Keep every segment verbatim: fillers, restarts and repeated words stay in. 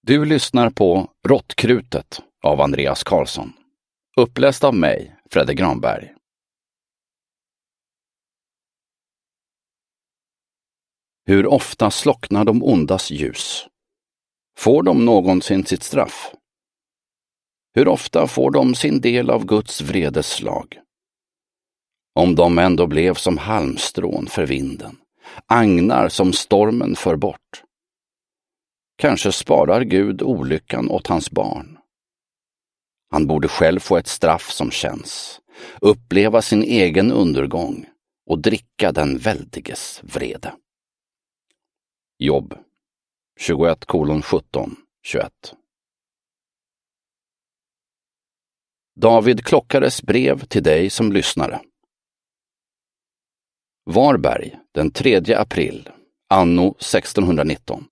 Du lyssnar på Råttkrutet av Andreas Karlsson. Uppläst av mig, Fredde Granberg. Hur ofta slocknar de ondas ljus? Får de någonsin sitt straff? Hur ofta får de sin del av Guds vredeslag? Om de ändå blev som halmstrån för vinden, agnar som stormen för bort. Kanske sparar Gud olyckan åt hans barn. Han borde själv få ett straff som känns, uppleva sin egen undergång och dricka den väldiges vrede. Jobb tjugoett sjutton tjugoett. David Klockares brev till dig som lyssnare. Varberg, den tredje april, anno sextonhundranitton.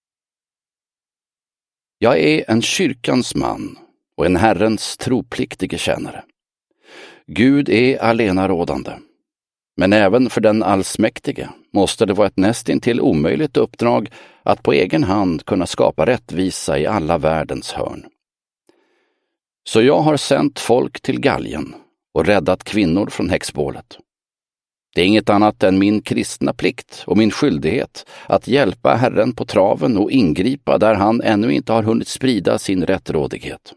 Jag är en kyrkans man och en Herrens tropliktige tjänare. Gud är allenarådande, men även för den allsmäktige måste det vara ett nästintill omöjligt uppdrag att på egen hand kunna skapa rättvisa i alla världens hörn. Så jag har sänt folk till galgen och räddat kvinnor från häxbålet. Det är inget annat än min kristna plikt och min skyldighet att hjälpa Herren på traven och ingripa där han ännu inte har hunnit sprida sin rättrådighet.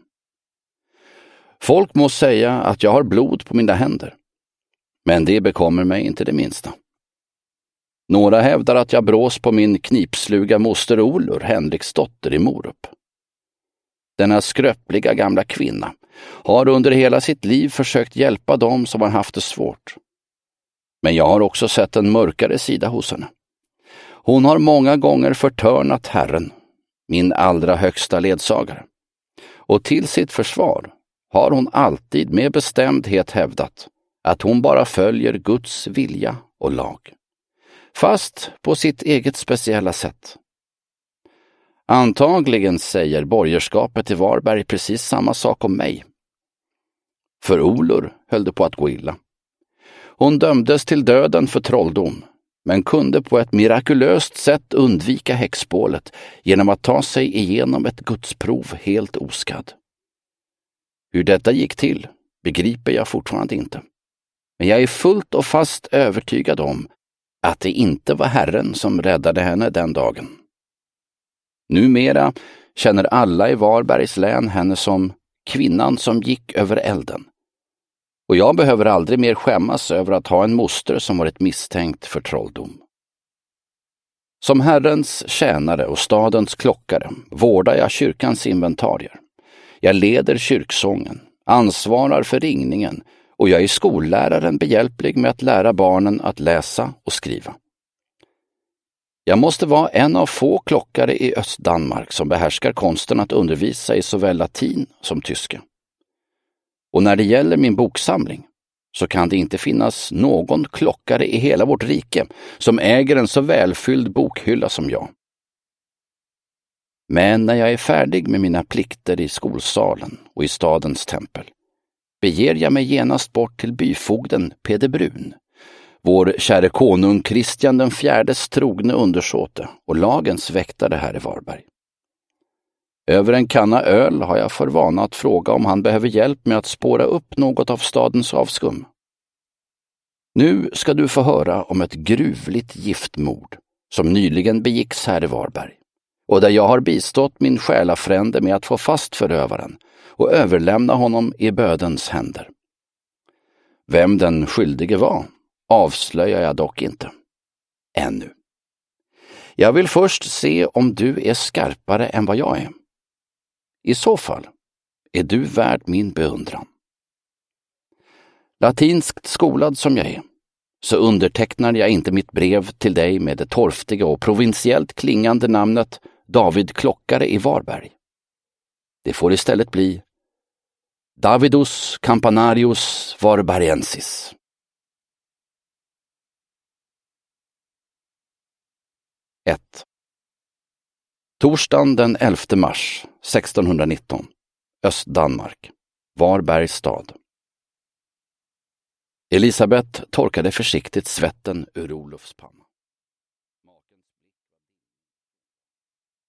Folk må säga att jag har blod på mina händer, men det bekommer mig inte det minsta. Några hävdar att jag brås på min knipsluga moster Olur, Henriks dotter i Morup. Denna skröpliga gamla kvinna har under hela sitt liv försökt hjälpa dem som har haft det svårt. Men jag har också sett en mörkare sida hos henne. Hon har många gånger förtörnat Herren, min allra högsta ledsagare. Och till sitt försvar har hon alltid med bestämdhet hävdat att hon bara följer Guds vilja och lag. Fast på sitt eget speciella sätt. Antagligen säger borgerskapet i Varberg precis samma sak om mig. För Olur höll det på att gå illa. Hon dömdes till döden för trolldom, men kunde på ett mirakulöst sätt undvika häxbålet genom att ta sig igenom ett gudsprov helt oskadd. Hur detta gick till begriper jag fortfarande inte. Men jag är fullt och fast övertygad om att det inte var Herren som räddade henne den dagen. Numera känner alla i Varbergs län henne som kvinnan som gick över elden. Och jag behöver aldrig mer skämmas över att ha en moster som varit misstänkt för trolldom. Som Herrens tjänare och stadens klockare vårdar jag kyrkans inventarier. Jag leder kyrksången, ansvarar för ringningen och jag är skolläraren behjälplig med att lära barnen att läsa och skriva. Jag måste vara en av få klockare i Östdanmark som behärskar konsten att undervisa i såväl latin som tyska. Och när det gäller min boksamling så kan det inte finnas någon klockare i hela vårt rike som äger en så välfylld bokhylla som jag. Men när jag är färdig med mina plikter i skolsalen och i stadens tempel beger jag mig genast bort till byfogden Peder Brun, vår käre konung Kristian den fjärdes trogne undersåte och lagens väktare här i Varberg. Över en kanna öl har jag för vana att fråga om han behöver hjälp med att spåra upp något av stadens avskum. Nu ska du få höra om ett gruvligt giftmord som nyligen begicks här i Varberg och där jag har bistått min själafrände med att få fast förövaren och överlämna honom i bödens händer. Vem den skyldige var avslöjar jag dock inte. Ännu. Jag vill först se om du är skarpare än vad jag är. I så fall är du värd min beundran. Latinskt skolad som jag är, så undertecknar jag inte mitt brev till dig med det torftiga och provinsiellt klingande namnet David Klockare i Varberg. Det får istället bli Davidus Campanarius Varbariensis. ett. Torsdagen den elfte mars sextonhundranitton. Östdanmark. Varbergs stad. Elisabeth torkade försiktigt svetten ur Olofs panna.